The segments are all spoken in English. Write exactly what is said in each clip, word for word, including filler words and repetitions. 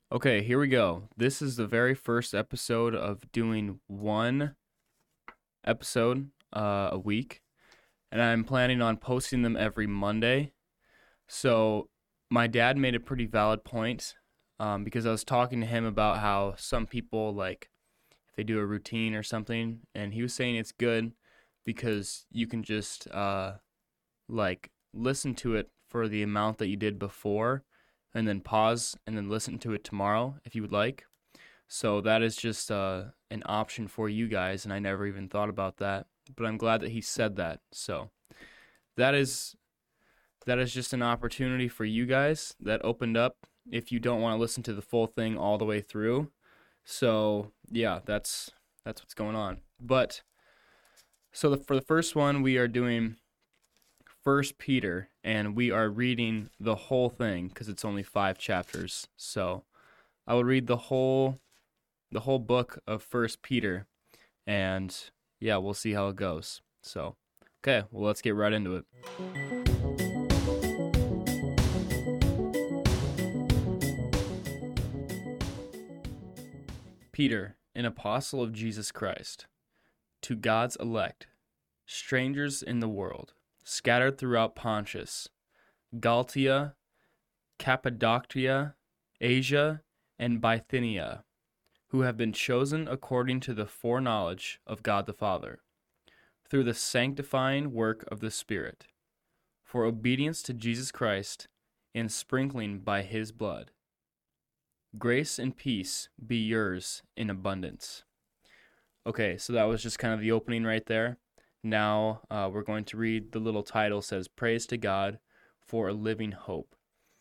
Okay, here we go. This is the very first episode of doing one episode uh, a week, and I'm planning on posting them every Monday. So, my dad made a pretty valid point um, because I was talking to him about how some people, like, if they do a routine or something, and he was saying it's good because you can just, uh, like, listen to it for the amount that you did before and then pause and then listen to it tomorrow if you would like. So that is just uh, an option for you guys, and I never even thought about that. But I'm glad that he said that. So that is that is just an opportunity for you guys that opened up if you don't want to listen to the full thing all the way through. So yeah, that's that's what's going on. But so the, for the first one, we are doing First Peter, and we are reading the whole thing because it's only five chapters. So I will read the whole the whole book of First Peter, and yeah, we'll see how it goes. So, okay, well, let's get right into it. Peter, an apostle of Jesus Christ, to God's elect, strangers in the world, scattered throughout Pontus, Galatia, Cappadocia, Asia, and Bithynia, who have been chosen according to the foreknowledge of God the Father, through the sanctifying work of the Spirit, for obedience to Jesus Christ and sprinkling by his blood. Grace and peace be yours in abundance. Okay, so that was just kind of the opening right there. Now uh, we're going to read the little title says, Praise to God for a Living Hope.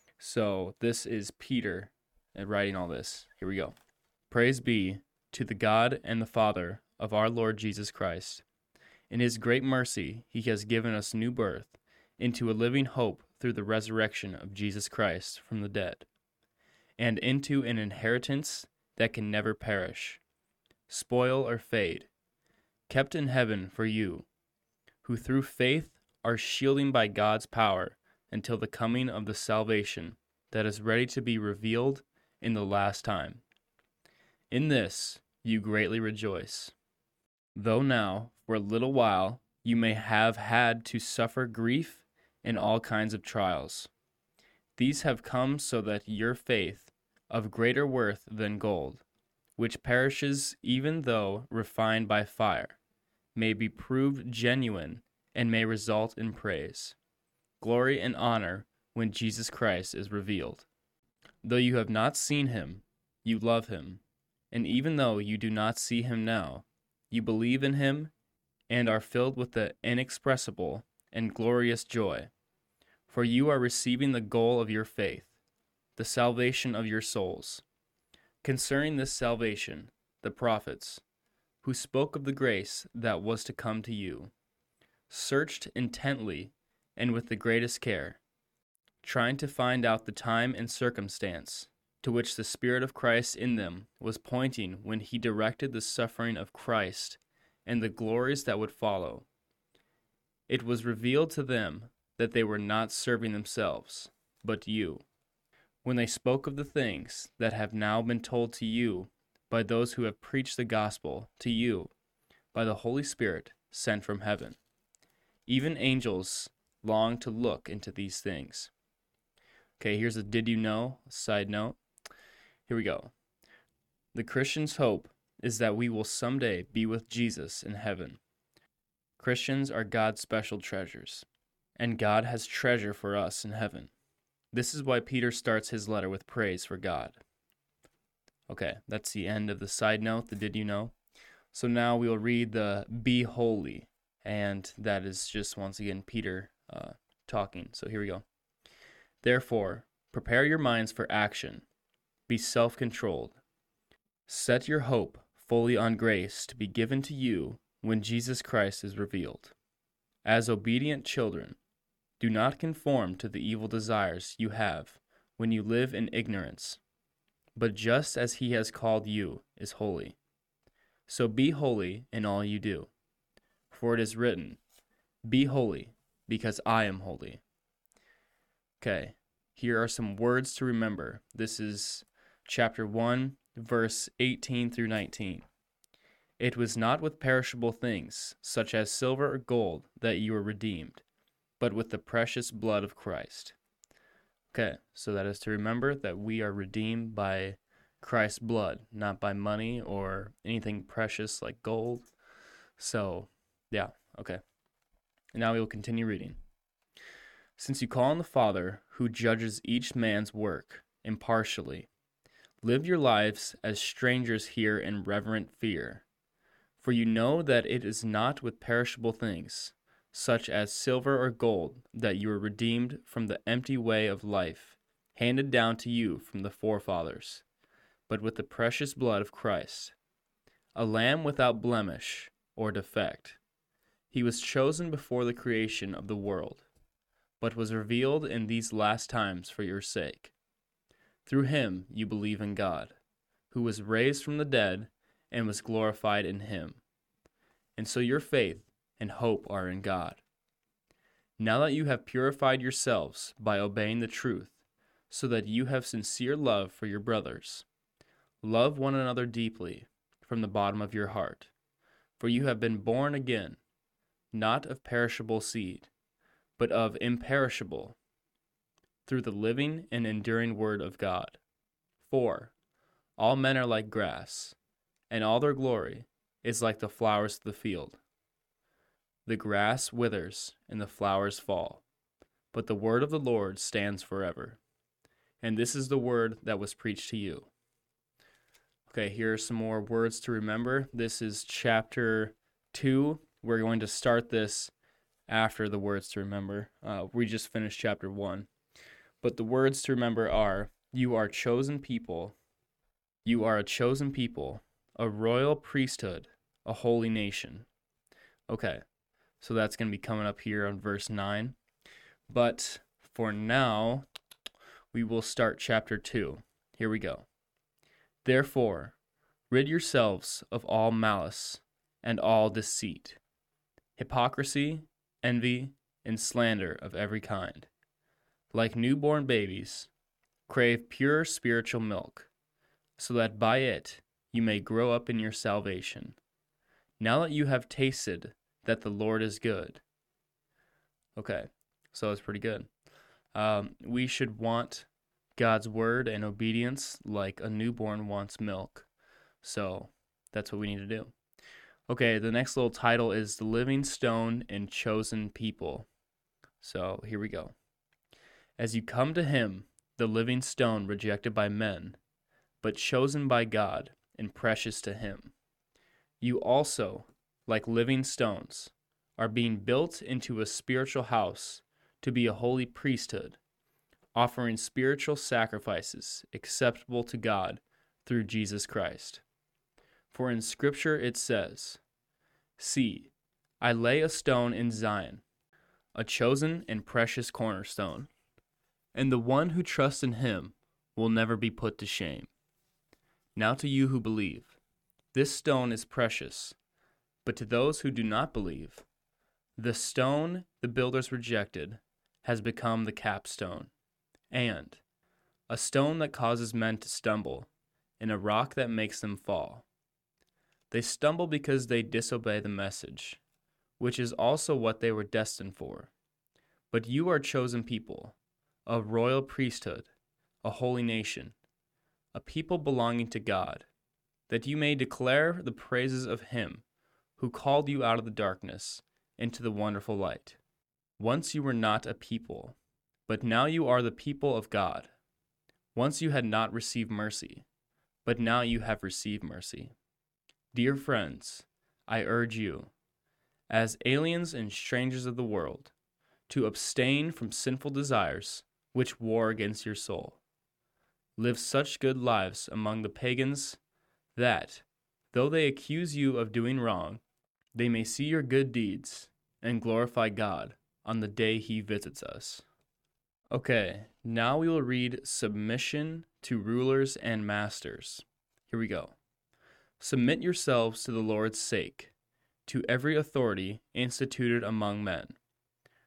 So this is Peter writing all this. Here we go. Praise be to the God and the Father of our Lord Jesus Christ. In his great mercy, he has given us new birth into a living hope through the resurrection of Jesus Christ from the dead, and into an inheritance that can never perish, spoil or fade, kept in heaven for you, who through faith are shielding by God's power until the coming of the salvation that is ready to be revealed in the last time. In this you greatly rejoice, though now, for a little while, you may have had to suffer grief and all kinds of trials. These have come so that your faith, of greater worth than gold, which perishes even though refined by fire, may be proved genuine and may result in praise, glory, and honor when Jesus Christ is revealed. Though you have not seen him, you love him, and even though you do not see him now, you believe in him and are filled with the inexpressible and glorious joy, for you are receiving the goal of your faith, the salvation of your souls. Concerning this salvation, the prophets, who spoke of the grace that was to come to you, searched intently and with the greatest care, trying to find out the time and circumstance to which the Spirit of Christ in them was pointing when he directed the suffering of Christ and the glories that would follow. It was revealed to them that they were not serving themselves, but you, when they spoke of the things that have now been told to you by those who have preached the gospel to you by the Holy Spirit sent from heaven. Even angels long to look into these things. Okay, here's a did you know side note. Here we go. The Christian's hope is that we will someday be with Jesus in heaven. Christians are God's special treasures, and God has treasure for us in heaven. This is why Peter starts his letter with praise for God. Okay, that's the end of the side note, the did you know. So now we'll read the be holy, and that is just once again Peter uh, talking. So here we go. Therefore, prepare your minds for action. Be self-controlled. Set your hope fully on grace to be given to you when Jesus Christ is revealed. As obedient children, do not conform to the evil desires you have when you live in ignorance, but just as he has called you is holy. So be holy in all you do. For it is written, Be holy, because I am holy. Okay, here are some words to remember. This is chapter one, verse eighteen through nineteen. It was not with perishable things, such as silver or gold, that you were redeemed, but with the precious blood of Christ. Okay, so that is to remember that we are redeemed by Christ's blood, not by money or anything precious like gold. So, yeah, okay. And now we will continue reading. Since you call on the Father, who judges each man's work impartially, live your lives as strangers here in reverent fear. For you know that it is not with perishable things, such as silver or gold, that you are redeemed from the empty way of life, handed down to you from the forefathers, but with the precious blood of Christ, a lamb without blemish or defect. He was chosen before the creation of the world, but was revealed in these last times for your sake. Through him you believe in God, who was raised from the dead and was glorified in him. And so your faith and hope are in God. Now that you have purified yourselves by obeying the truth, so that you have sincere love for your brothers, love one another deeply from the bottom of your heart, for you have been born again, not of perishable seed, but of imperishable, through the living and enduring word of God. For all men are like grass, and all their glory is like the flowers of the field. The grass withers and the flowers fall, but the word of the Lord stands forever. And this is the word that was preached to you. Okay, here are some more words to remember. This is chapter two. We're going to start this after the words to remember. Uh, we just finished chapter one. But the words to remember are, you are chosen people. You are a chosen people, a royal priesthood, a holy nation. Okay, so that's going to be coming up here on verse nine. But for now, we will start chapter two. Here we go. Therefore, rid yourselves of all malice and all deceit, hypocrisy, envy, and slander of every kind. Like newborn babies, crave pure spiritual milk, so that by it you may grow up in your salvation, now that you have tasted that the Lord is good. Okay, so that's pretty good. Um, we should want God's word and obedience like a newborn wants milk. So that's what we need to do. Okay, the next little title is The Living Stone and Chosen People. So here we go. As you come to him, the living stone rejected by men, but chosen by God and precious to him, you also, like living stones, are being built into a spiritual house to be a holy priesthood, offering spiritual sacrifices acceptable to God through Jesus Christ. For in Scripture it says, See, I lay a stone in Zion, a chosen and precious cornerstone, and the one who trusts in him will never be put to shame. Now to you who believe, this stone is precious, but to those who do not believe, the stone the builders rejected has become the capstone, and a stone that causes men to stumble, and a rock that makes them fall. They stumble because they disobey the message, which is also what they were destined for. But you are a chosen people, a royal priesthood, a holy nation, a people belonging to God, that you may declare the praises of him who called you out of the darkness into the wonderful light. Once you were not a people, but now you are the people of God. Once you had not received mercy, but now you have received mercy. Dear friends, I urge you, as aliens and strangers of the world, to abstain from sinful desires which war against your soul. Live such good lives among the pagans that, though they accuse you of doing wrong, they may see your good deeds and glorify God on the day he visits us. Okay, now we will read submission to rulers and masters. Here we go. Submit yourselves to the Lord's sake, to every authority instituted among men,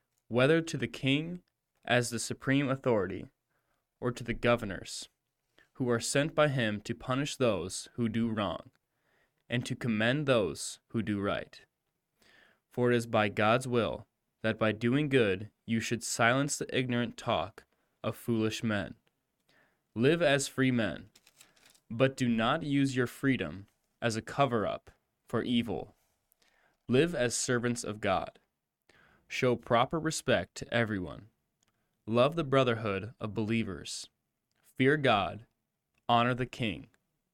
whether to the king as the supreme authority, or to the governors, who are sent by him to punish those who do wrong, and to commend those who do right. For it is by God's will that by doing good you should silence the ignorant talk of foolish men. Live as free men, but do not use your freedom as a cover-up for evil. Live as servants of God. Show proper respect to everyone. Love the brotherhood of believers. Fear God. Honor the king.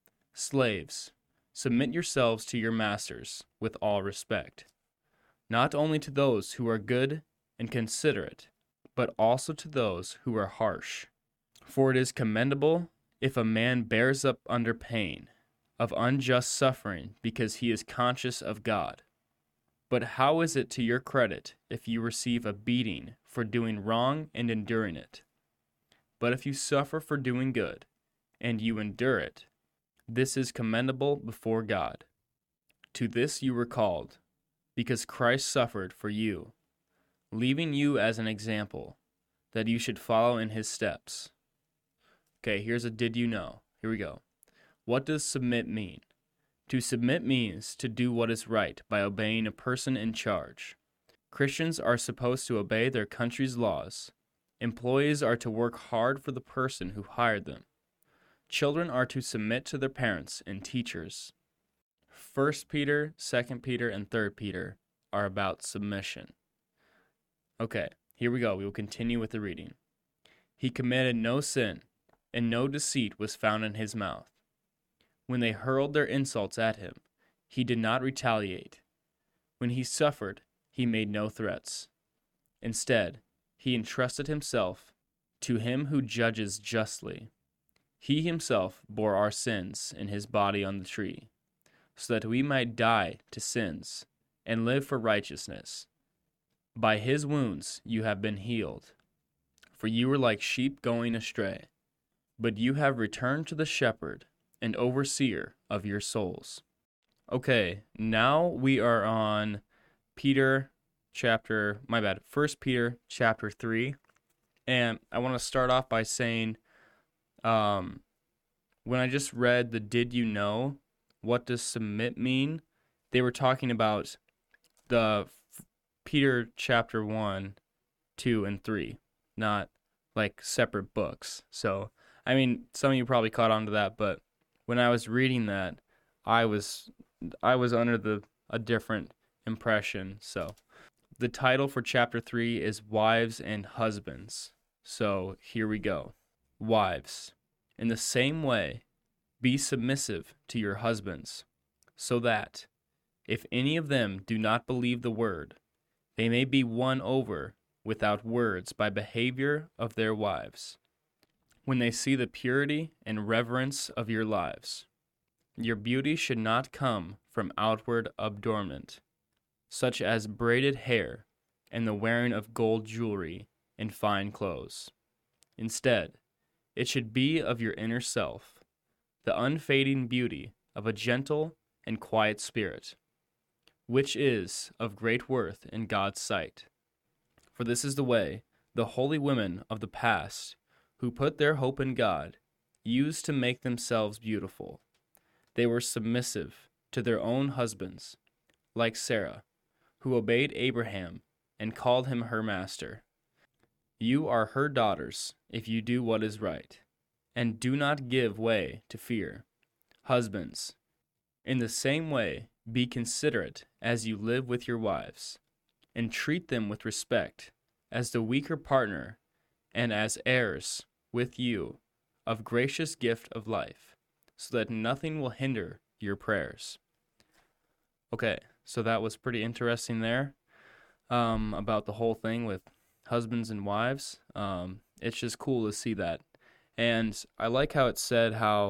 Slaves, submit yourselves to your masters with all respect, not only to those who are good and considerate, but also to those who are harsh. For it is commendable if a man bears up under pain of unjust suffering because he is conscious of God. But how is it to your credit if you receive a beating for doing wrong and enduring it? But if you suffer for doing good, and you endure it, this is commendable before God. To this you were called, because Christ suffered for you, leaving you as an example, that you should follow in his steps. Okay, here's a did you know. Here we go. What does submit mean? To submit means to do what is right by obeying a person in charge. Christians are supposed to obey their country's laws. Employees are to work hard for the person who hired them. Children are to submit to their parents and teachers. First Peter, Second Peter, and Third Peter are about submission. Okay, here we go. We will continue with the reading. He committed no sin, and no deceit was found in his mouth. When they hurled their insults at him, he did not retaliate. When he suffered, he made no threats. Instead, he entrusted himself to him who judges justly. He himself bore our sins in his body on the tree, so that we might die to sins and live for righteousness. By his wounds you have been healed. For you were like sheep going astray, but you have returned to the shepherd and overseer of your souls. Okay, now we are on Peter chapter, my bad, First Peter chapter three. And I want to start off by saying, um, when I just read the did you know, what does submit mean? They were talking about the f- Peter chapter one, two, and three, not like separate books. So, I mean, some of you probably caught on to that, but when I was reading that, I was I was under the a different impression. So, the title for chapter three is Wives and Husbands. So, here we go. Wives, in the same way, be submissive to your husbands, so that, if any of them do not believe the word, they may be won over without words by behavior of their wives, when they see the purity and reverence of your lives. Your beauty should not come from outward adornment, such as braided hair and the wearing of gold jewelry and fine clothes. Instead, it should be of your inner self, the unfading beauty of a gentle and quiet spirit, which is of great worth in God's sight. For this is the way the holy women of the past, who put their hope in God, used to make themselves beautiful. They were submissive to their own husbands, like Sarah, who obeyed Abraham and called him her master. You are her daughters if you do what is right, and do not give way to fear. Husbands, in the same way, be considerate as you live with your wives, and treat them with respect as the weaker partner and as heirs with you of gracious gift of life, so that nothing will hinder your prayers. Okay, so that was pretty interesting there, um, about the whole thing with husbands and wives. Um, it's just cool to see that. And I like how it said how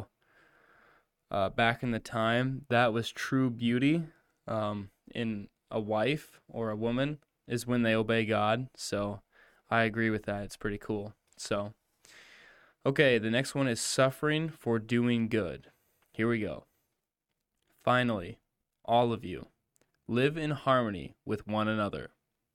uh, back in the time, that was true beauty um, in a wife or a woman is when they obey God. So I agree with that. It's pretty cool. So, okay, the next one is suffering for doing good. Here we go. Finally, all of you, live in harmony with one another.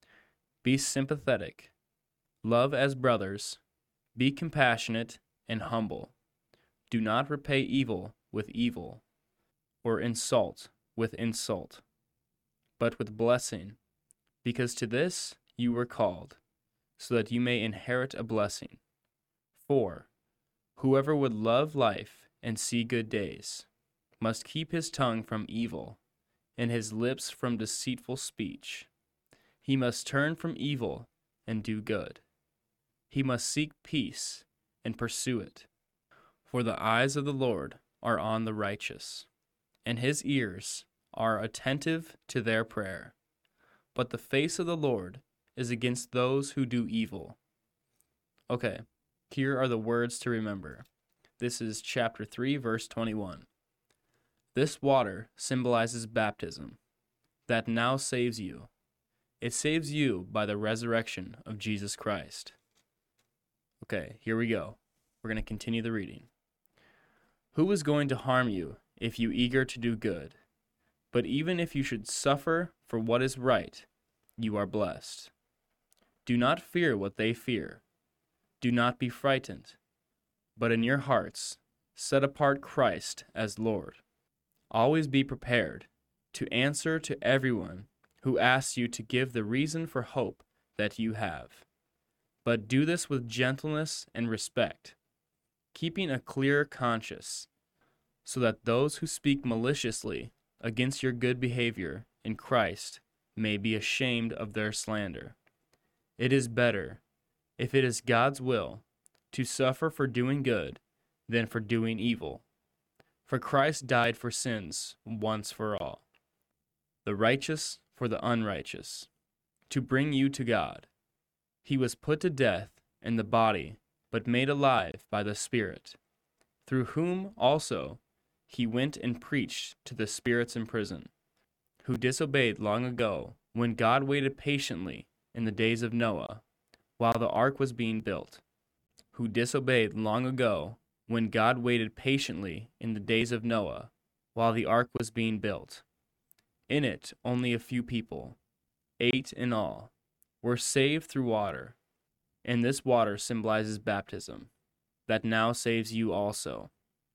Be sympathetic. Love as brothers. Be compassionate and humble. Do not repay evil with evil, or insult with insult, but with blessing, because to this you were called, so that you may inherit a blessing. For whoever would love life and see good days must keep his tongue from evil and his lips from deceitful speech. He must turn from evil and do good. He must seek peace and pursue it. For the eyes of the Lord are on the righteous, and his ears are attentive to their prayer. But the face of the Lord is against those who do evil. Okay, here are the words to remember. This is chapter three, verse twenty-one. This water symbolizes baptism, that now saves you. It saves you by the resurrection of Jesus Christ. Okay, here we go. We're going to continue the reading. Who is going to harm you if you eager to do good? But even if you should suffer for what is right, you are blessed. Do not fear what they fear. Do not be frightened. But in your hearts, set apart Christ as Lord. Always be prepared to answer to everyone who asks you to give the reason for hope that you have. But do this with gentleness and respect, keeping a clear conscience, so that those who speak maliciously against your good behavior in Christ may be ashamed of their slander. It is better, if it is God's will, to suffer for doing good than for doing evil. For Christ died for sins once for all, the righteous for the unrighteous, to bring you to God. He was put to death in the body, but made alive by the Spirit, through whom also he went and preached to the spirits in prison, who disobeyed long ago, when God waited patiently in the days of Noah, while the ark was being built, who disobeyed long ago, when God waited patiently in the days of Noah, while the ark was being built. In it only a few people, eight in all, were saved through water, and this water symbolizes baptism, that now saves you also.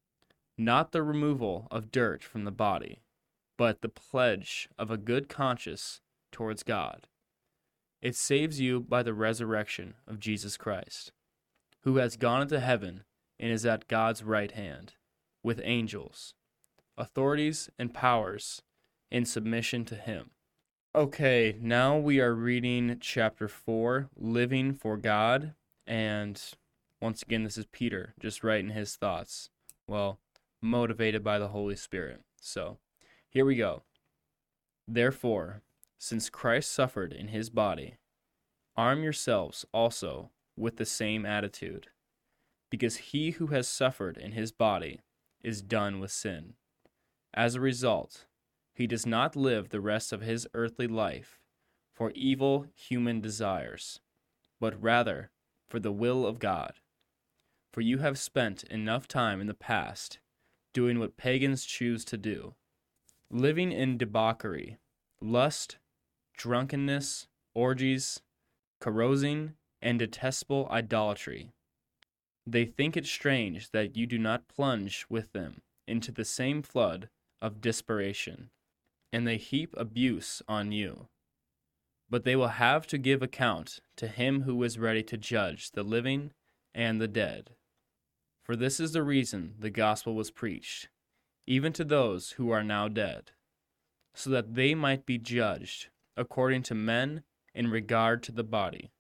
Not the removal of dirt from the body, but the pledge of a good conscience towards God. It saves you by the resurrection of Jesus Christ, who has gone into heaven and is at God's right hand, with angels, authorities, and powers in submission to him. Okay, now we are reading chapter four, Living for God, and once again, this is Peter just writing his thoughts, well, motivated by the Holy Spirit. So, here we go. Therefore, since Christ suffered in his body, arm yourselves also with the same attitude, because he who has suffered in his body is done with sin. As a result, he does not live the rest of his earthly life for evil human desires, but rather for the will of God. For you have spent enough time in the past doing what pagans choose to do, living in debauchery, lust, drunkenness, orgies, carousing, and detestable idolatry. They think it strange that you do not plunge with them into the same flood of desperation, and they heap abuse on you. But they will have to give account to him who is ready to judge the living and the dead. For this is the reason the gospel was preached, even to those who are now dead, so that they might be judged according to men in regard to the body,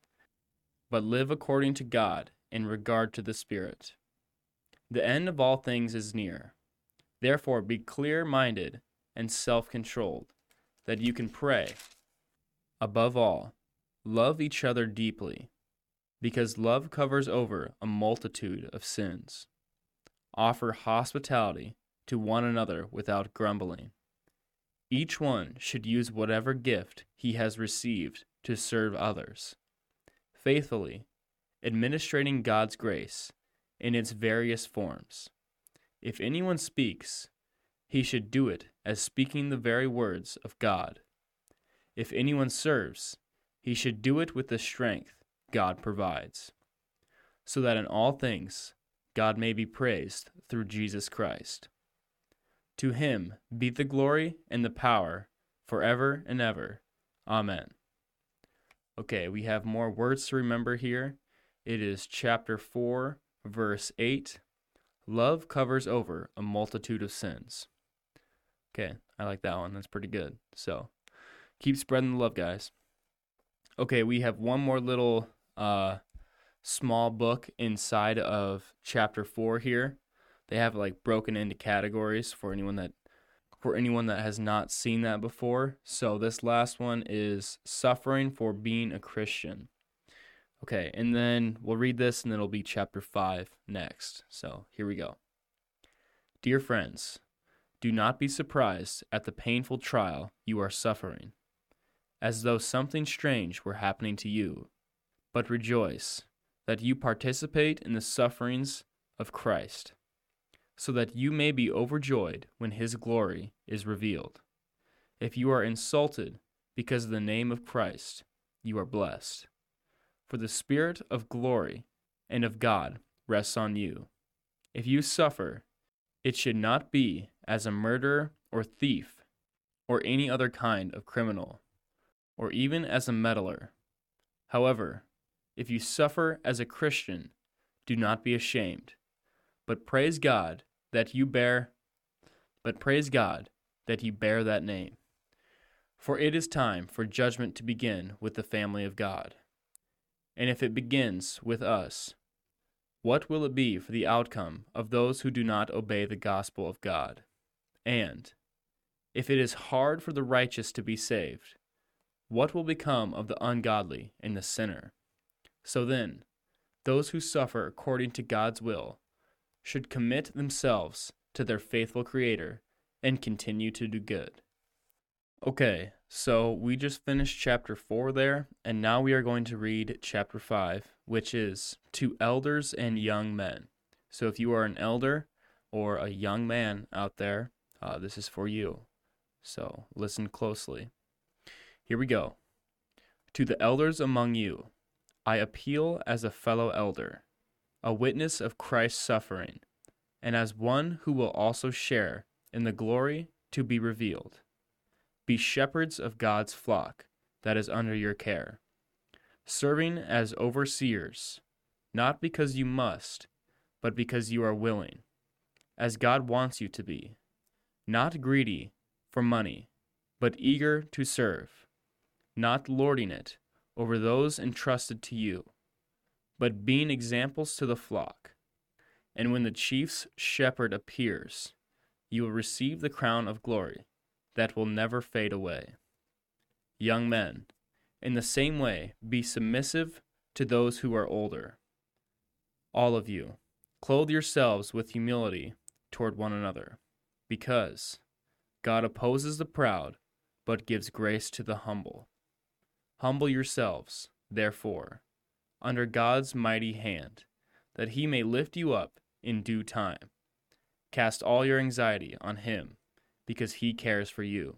but live according to God in regard to the Spirit. The end of all things is near. Therefore be clear-minded and self-controlled, that you can pray. Above all, love each other deeply, because love covers over a multitude of sins. Offer hospitality to one another without grumbling. Each one should use whatever gift he has received to serve others, faithfully, administrating God's grace in its various forms. If anyone speaks, he should do it as speaking the very words of God. If anyone serves, he should do it with the strength God provides, so that in all things God may be praised through Jesus Christ. To him be the glory and the power forever and ever. Amen. Okay, we have more words to remember here. It is chapter four, verse eight. Love covers over a multitude of sins. Okay, I like that one. That's pretty good. So, keep spreading the love, guys. Okay, we have one more little uh, small book inside of chapter four here. They have it like broken into categories for anyone that for anyone that has not seen that before. So this last one is suffering for being a Christian. Okay, and then we'll read this and then it'll be chapter five next. So here we go. Dear friends, do not be surprised at the painful trial you are suffering, as though something strange were happening to you, but rejoice that you participate in the sufferings of Christ, so that you may be overjoyed when his glory is revealed. If you are insulted because of the name of Christ, you are blessed, for the Spirit of glory and of God rests on you. If you suffer, it should not be as a murderer or thief or any other kind of criminal, or even as a meddler. However, if you suffer as a Christian, do not be ashamed, but praise God that you bear but praise God that you bear that name. For it is time for judgment to begin with the family of God. And if it begins with us, what will it be for the outcome of those who do not obey the gospel of God? And if it is hard for the righteous to be saved, what will become of the ungodly and the sinner? So then, those who suffer according to God's will should commit themselves to their faithful Creator and continue to do good. Okay, so we just finished chapter four there, and now we are going to read chapter five, which is to elders and young men. So if you are an elder or a young man out there, uh, this is for you. So listen closely. Here we go. To the elders among you, I appeal as a fellow elder, a witness of Christ's suffering, and as one who will also share in the glory to be revealed. Be shepherds of God's flock that is under your care, serving as overseers, not because you must, but because you are willing, as God wants you to be, not greedy for money, but eager to serve, not lording it over those entrusted to you, but being examples to the flock. And when the chief's shepherd appears, you will receive the crown of glory that will never fade away. Young men, in the same way, be submissive to those who are older. All of you, clothe yourselves with humility toward one another, because God opposes the proud, but gives grace to the humble. Humble yourselves, therefore, under God's mighty hand, that he may lift you up in due time. Cast all your anxiety on him, because he cares for you.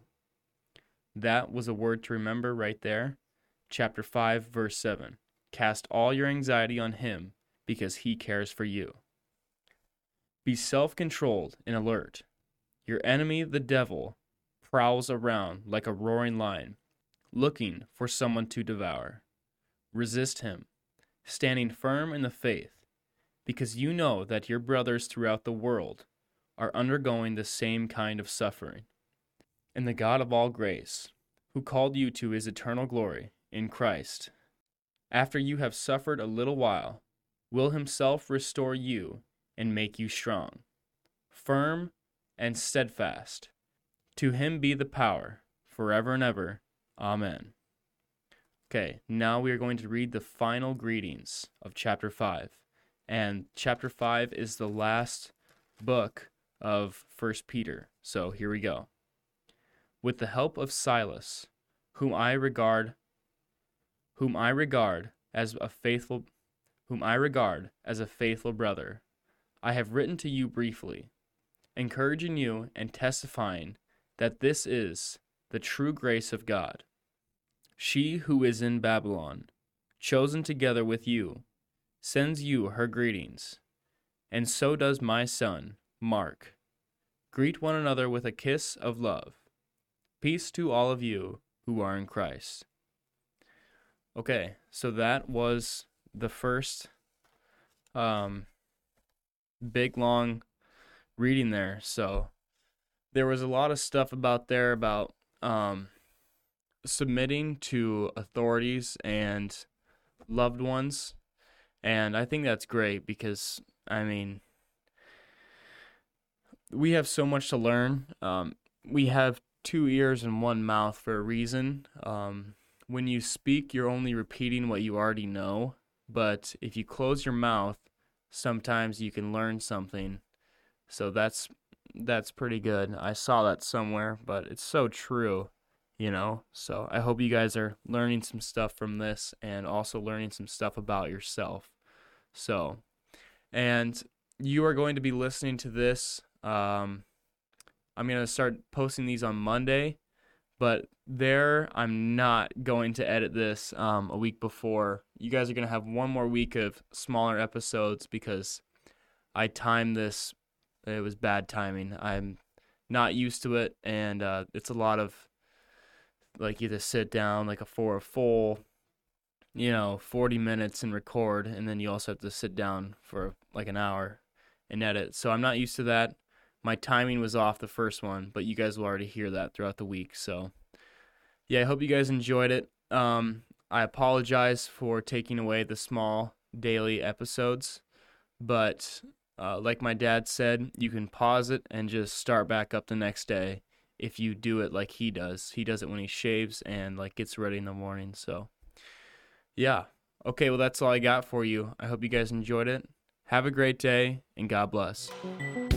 That was a word to remember right there. Chapter five, verse seven. Cast all your anxiety on him, because he cares for you. Be self-controlled and alert. Your enemy, the devil, prowls around like a roaring lion, looking for someone to devour. Resist him, standing firm in the faith, because you know that your brothers throughout the world are undergoing the same kind of suffering. And the God of all grace, who called you to his eternal glory in Christ, after you have suffered a little while, will himself restore you and make you strong, firm, and steadfast. To him be the power, forever and ever. Amen. Okay, now we are going to read the final greetings of chapter five. And chapter five is the last book of First Peter. So here we go. With the help of Silas, whom I regard whom I regard as a faithful whom I regard as a faithful brother, I have written to you briefly, encouraging you and testifying that this is the true grace of God. She who is in Babylon, chosen together with you, sends you her greetings, and so does my son, Mark. Greet one another with a kiss of love. Peace to all of you who are in Christ. Okay, so that was the first um, big, long reading there. So there was a lot of stuff about there about um, submitting to authorities and loved ones. And I think that's great because, I mean, we have so much to learn. Um, we have two ears and one mouth for a reason. Um, when you speak, you're only repeating what you already know. But if you close your mouth, sometimes you can learn something. So that's that's pretty good. I saw that somewhere, but it's so true, you know. So I hope you guys are learning some stuff from this and also learning some stuff about yourself. So, and you are going to be listening to this. Um, I'm going to start posting these on Monday, but there I'm not going to edit this um, a week before. You guys are going to have one more week of smaller episodes because I timed this. It was bad timing. I'm not used to it, and uh, it's a lot of, like, you have to sit down like a for a full, you know, forty minutes and record, and then you also have to sit down for like an hour and edit. So I'm not used to that. My timing was off the first one, but you guys will already hear that throughout the week. So, yeah, I hope you guys enjoyed it. Um, I apologize for taking away the small daily episodes, but uh, like my dad said, you can pause it and just start back up the next day if you do it like he does. He does it when he shaves and like gets ready in the morning. So, yeah. Okay, well, that's all I got for you. I hope you guys enjoyed it. Have a great day, and God bless.